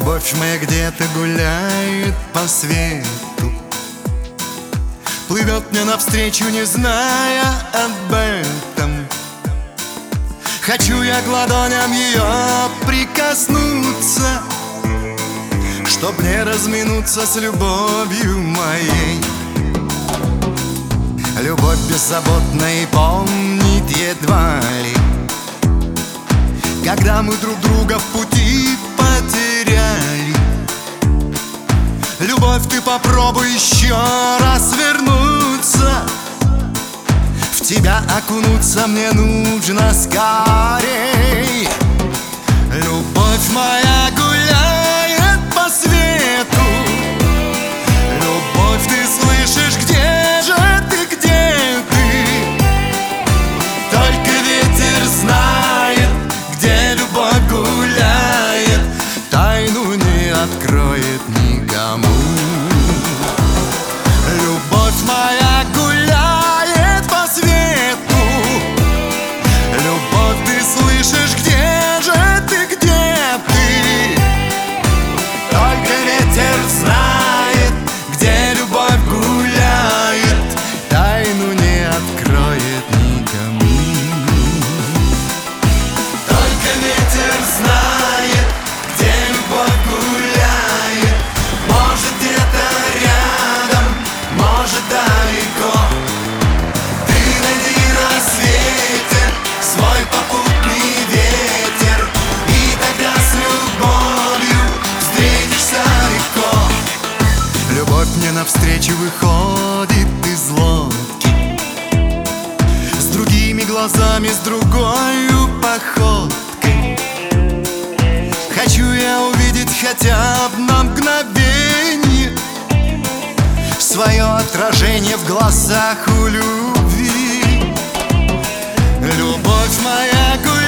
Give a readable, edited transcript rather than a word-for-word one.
Любовь моя где-то гуляет по свету, плывет мне навстречу, не зная об этом. Хочу я к ладоням ее прикоснуться, чтоб не разминуться с любовью моей. Любовь беззаботная и помнит едва ли, когда мы друг друга в пути потеряли. Любовь, ты попробуй еще раз вернуться, в тебя окунуться мне нужно скорей. Любовь моя гуляет по свету, любовь, ты слышишь, где же ты, где ты? Только ветер знает, где любовь гуляет, тайну не откроет никому. Любовь моя гуляет по свету, любовь, ты слышишь, где же ты, где ты? Только ветер знает, где любовь гуляет, тайну не откроет никому. Только ветер знает, где любовь гуляет, может где-то рядом, может далеко. Ты найди на свете свой попутный ветер, и тогда с любовью встретишься легко. Любовь мне навстречу выходит из лодки, с другими глазами, с другою походкой. Хочу я увидеть хотя бы на мгновенье свое отражение в глазах у любви. Любовь моя